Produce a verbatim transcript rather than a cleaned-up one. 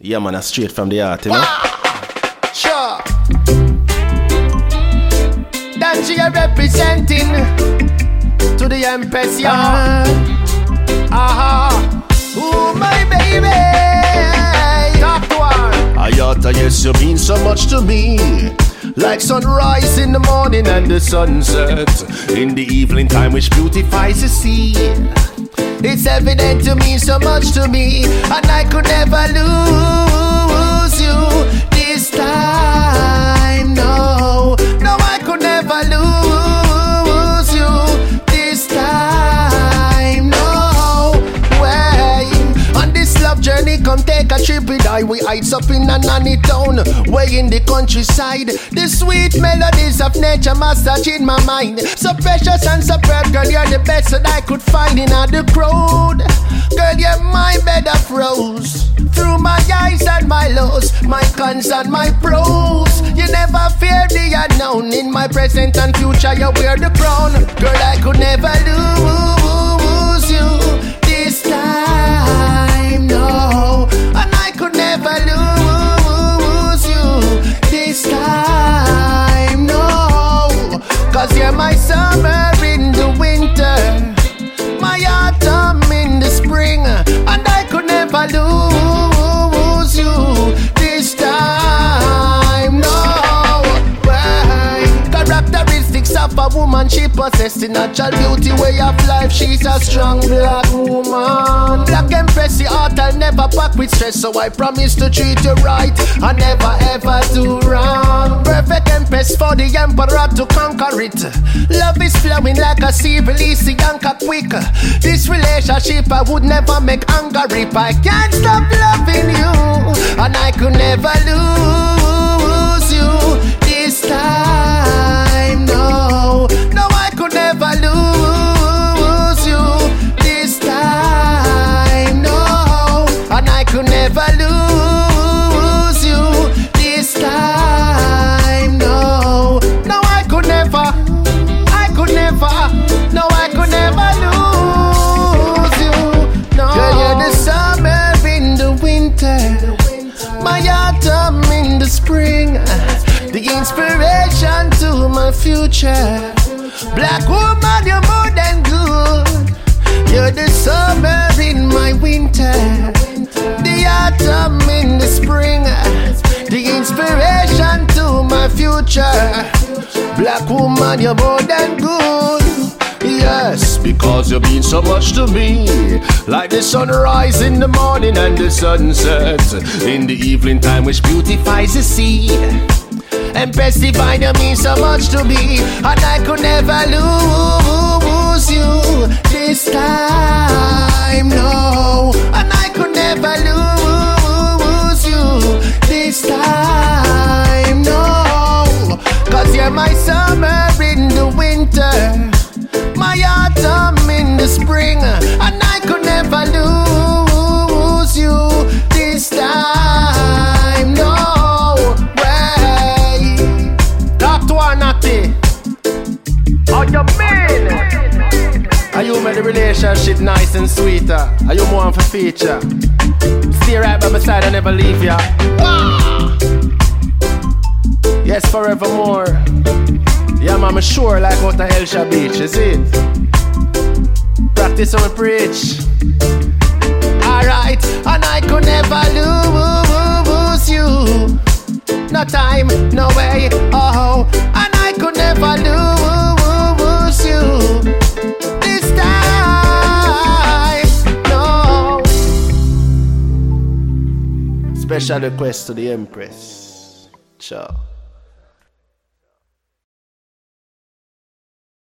Yeah, man, that's straight from the heart, you know? Sure. That she are representing to the Empress, yeah. Aha. Uh-huh. Ooh, my baby. Talk to her. Ayata, yes, you mean so much to me. Like sunrise in the morning and the sunset in the evening time which beautifies the sea. It's evident to me, so much to me, and I could never lose you this time. No, no, I could never lose you this time. No way. On this love journey, come take a trip with I. We hides up in a nanny town, way in the countryside. The sweet melodies of nature massage in my mind. So precious and superb, girl, you're the best that I could find in all the crowd. Girl, you're my bed of rose. Through my highs and my lows, my cons and my pros. You never fear the unknown. In my present and future, you wear the crown. Girl, I could never lose you this time, no. And I could never lose you this time, no. Cause you're my summer in the winter, my autumn in the spring, and I could never lose you this time, no way. Characteristics of a woman, she possesses natural beauty, way of life, she's a strong black woman. Black Empress, the heart I'll never pack with stress, so I promise to treat you right and never ever do wrong. Perfect Empress for the emperor to conquer it. Love is flowing like a sea, release the anchor quick. This relationship I would never make anger rip. I can't stop loving you, and I could never lose you this time, no. No, I could never lose you this time, no. And I could never lose you this time, no. No, I could never, I could never, no, I could never lose you, no. Girl, you're the summer in the winter, my autumn in the spring, the inspiration to my future. Black woman, you're more than good. You're the summer in my winter, the autumn in the spring, the inspiration to my future. Black woman, you're more than good. Yes, because you mean so much to me. Like the sunrise in the morning and the sunset in the evening time which beautifies the sea. Empress divine, you mean so much to me, and I could never lose you this time, no. And I could never lose you this time, no. Cause you're my summer in the winter, my autumn in the spring, and I could never lose you this time, no. How you mean? Are you made the relationship nice and sweeter? Are you more for feature? Stay right by my side, I never leave ya. Ah! Yes, forevermore. Yeah, man, I'm sure like out the Elsha Beach, is it? Practice and preach. Alright, and I could never lose you. No time, no way, oh. And I could never lose you this time, no. Special request to the Empress. Ciao.